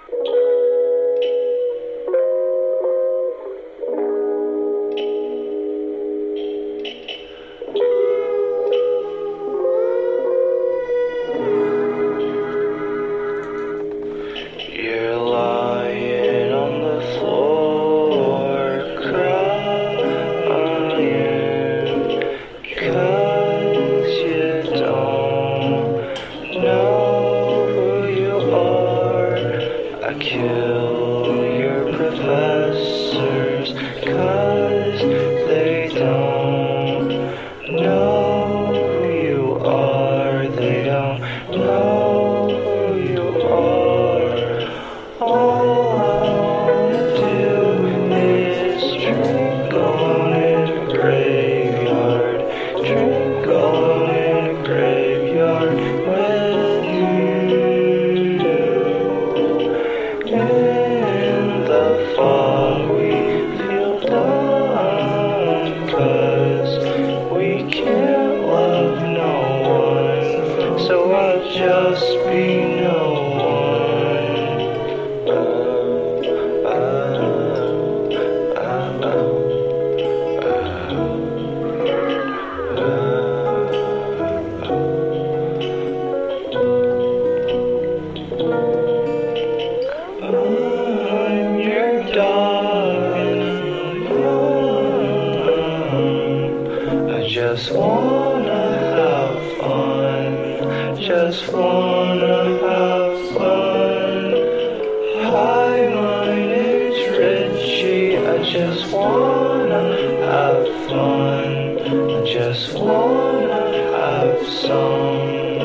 You're lying on the floor crying 'cause you don't know who you are. I kill your professors 'cause they don't know who you are. They don't know who you are. All I wanna do is drink alone in a graveyard. Drink alone in a graveyard with you. In the fog we feel dumb 'cause we can't love no one. So I'll just be no one. I'm your dog and I just wanna have fun. Just wanna have fun. Hi, my name's Richie. I just wanna have fun. I just wanna have some.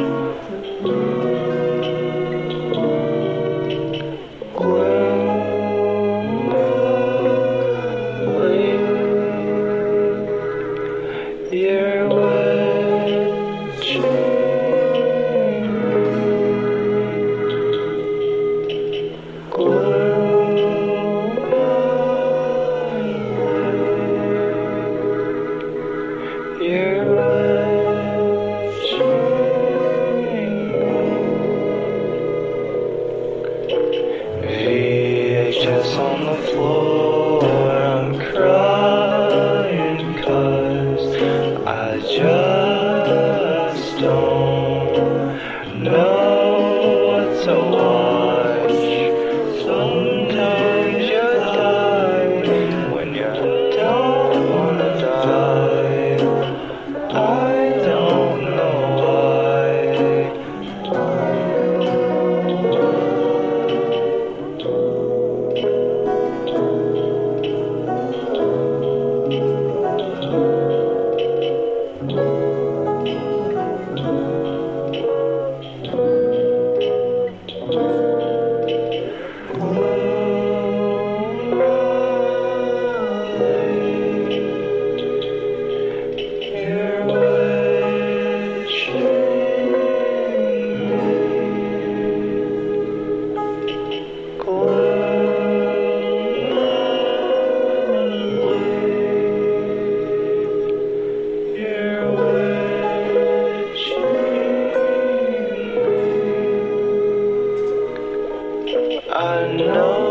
You're watching. You're watching. VHS on the floor, I'm crying 'cause I just don't know what to watch. Sometimes you die when you don't wanna die. I don't know why. I know